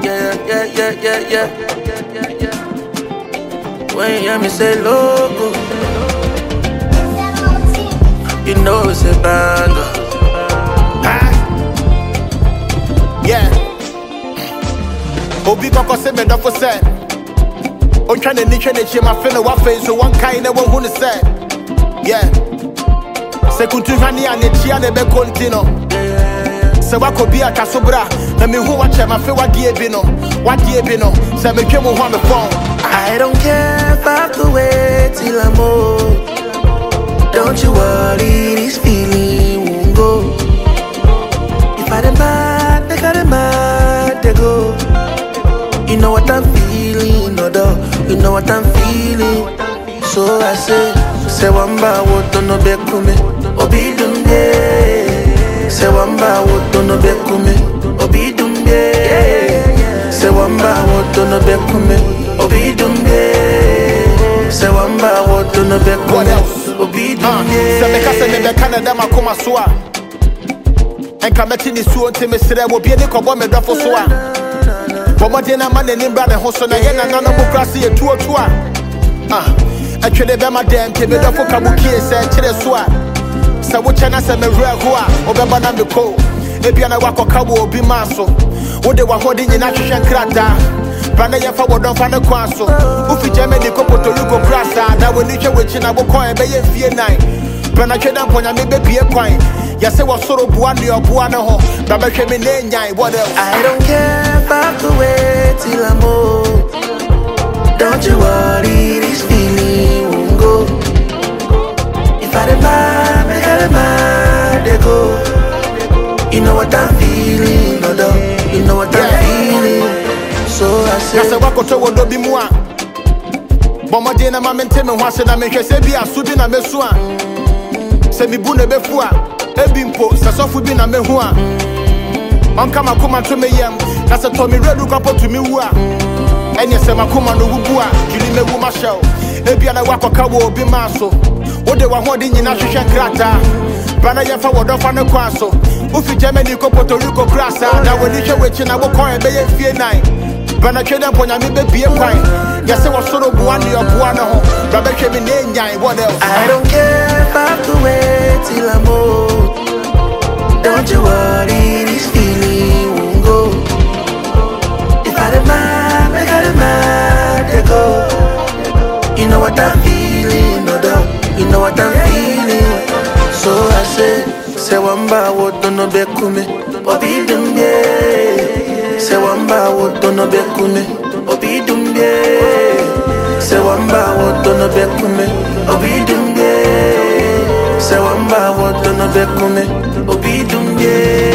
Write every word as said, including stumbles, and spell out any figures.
Yeah, yeah, yeah, yeah, yeah. When you hear me say logo, you know it's a banger. Ah. Yeah. Obi koko se me dofo se. O tryna ni tryna che my feeling wa face so one kind na one who say. Yeah. Se kuntu hani ane chia ne be continue. Se wako bi akasobra na me hu wa che ma fe wa die bi no. Wa die bi no. Se me twem ho me phone. I don't care if I have to wait till I'm old. Don't you worry, this feeling won't go. If I demand, I got demand, they go. You know what I'm feeling, no doubt. You know what I'm feeling. So I say, say wamba woto no bekume, obi dumbe. Say wamba woto no bekume, obi dumbe. Say wamba woto no bekume, obi dumbe. Say wamba woto no bekume, obi dumbe. Say me kase me be Canada makoma soa. Enka meti ni suo nti me sere wo bi ni kobo me dofo soa. Bomode na ma nanim bra ne ho so na ye na na no krase ye tuo tuo a. Ah, atwede be ma dem te me dofo kabukie se kire so a. Se wo chena se me wura ho a, obeba na me ko. Ebia na wakoka wo obi maso. Wo de wa hode nyina hwehwe nkrata. Bana ye fa wo don fa ne kwa so. Ufi Germany ko Puerto Rico krasa na wo ni hwe wechi na wo kon e be ye fie nine. Bana tweda mponya me be bie kwan. Ya se wo soro bua ne obua ne ho. Ba be hwe me ne nyan what else? I don't care if I have to wait till I'm old. Don't you worry, this feeling won't go. If I demand, I got demand, they go. You know what I'm feeling, no doubt. You know what I'm feeling. So I say, Kase wako to wo do bi mu a. Bomode na ma mente me ho ase na me hwe se bi asu bi na mesu a. Se mi bu na be fu a. Ebi mpo se sofu bi na me hu a. Onka makoma to me yam. Kase to me redu kwapo to me wu a. Enye se makoma no wubu a. Juli me wu ma shell. Ebi na wakoka wo obi maso. Wo de wa hodi nyina hwehwe krata. Bana ye fa wo do fa ne kwa so. Ufi Germany ko Puerto Rico krasa. Na we ni hwe wechi na wo kon e be ye fie nine. Bana tweda mponya me be bie kwan. Ya se wo soro bua ne obua ne ho. Ba be hwe me ne nyan what else? I don't care if I have to wait till I'm old. Don't you worry, this feeling won't go. If I demand, I got demand, they go. You know what I'm feeling, no doubt. You know what I'm feeling. So I say, say wamba woto no bekume, obi dumbe. Say wamba woto no bekume, obi dumbe. Say wamba woto no bekume, obi dumbe. Say wamba woto no bekume, obi dumbe.